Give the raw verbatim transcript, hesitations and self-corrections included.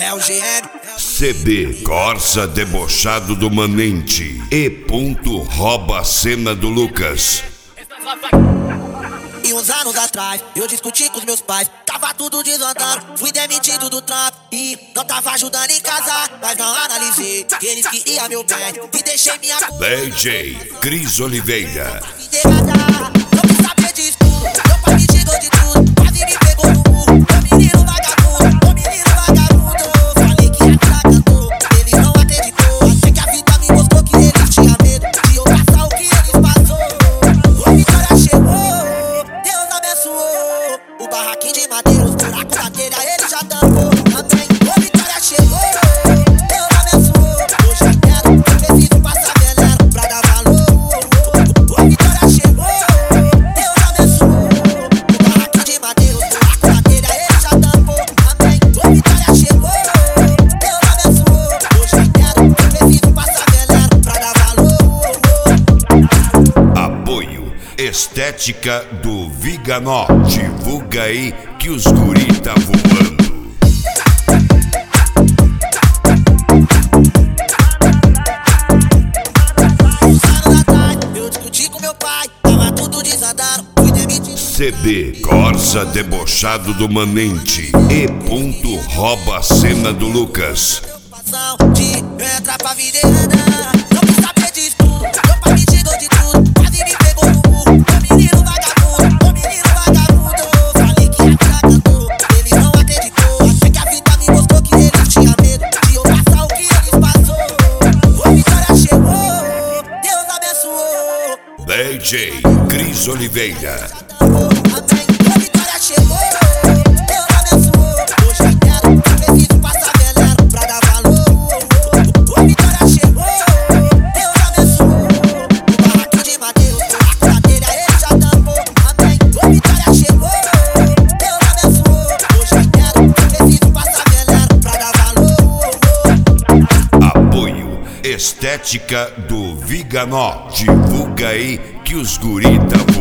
É o G M. C B Corsa debochado do Manente. E ponto rouba a cena do Lucas. E uns anos atrás, eu discuti com os meus pais. Tava tudo desandando, fui demitido do trampo. E não tava ajudando em casa, mas não analisei que eles queriam meu bem. E deixei minha D J Cris Oliveira. Não quis saber disso tudo, meu pai me tirou de tudo. Quase me pegou no murro, ô menino vagabundo, ô menino vagabundo. Falei que a vida cantou, eles não acreditou. Até que a vida me mostrou que eles tinham medo de eu passar o que eles passou. A vitória chegou, Deus abençoou. O barraquinho de madeira, os buracos da telha, ele já tampou. Amém, a vitória chegou, Deus abençoou. Hoje eu quero, eu preciso passar veneno pra dar valor. A vitória chegou, Deus abençoou. O barraquinho de madeira, os buracos da telha, ele já tampou. Amém, a vitória chegou, Deus abençoou. Hoje eu quero, eu preciso passar veneno pra dar valor. Apoio Estética do Viganó. Divulga aí que os guri tá voando. Eu discuti com meu pai, tava tudo desandando, fui demitido. C B Corsa debochado do Manente. E ponto rouba a cena do Lucas. Preocupação de eu entrar pra vida e andar. Não quis saber disso tudo, meu pai me tirou de tudo. Quase me pegou no murro, ô menino vagabundo, ô menino vagabundo. Falei que a vida cantou, eles não acreditou. Até que a vida me mostrou que eles tinham medo de eu passar o que eles passou. A vitória chegou, Deus abençoou. D J Cris Oliveira. Amém, a vitória chegou, Deus abençoou. Hoje eu quero, eu preciso passar veneno pra dar valor. A vitória chegou, Deus abençoou. O barraquinho de madeira, os buracos da telha, ele já tampou. Amém, a vitória chegou, Deus abençoou. Hoje eu quero, eu preciso passar veneno pra dar valor. Apoio Estética do Viganó. Divulga aí que os guri tá voando.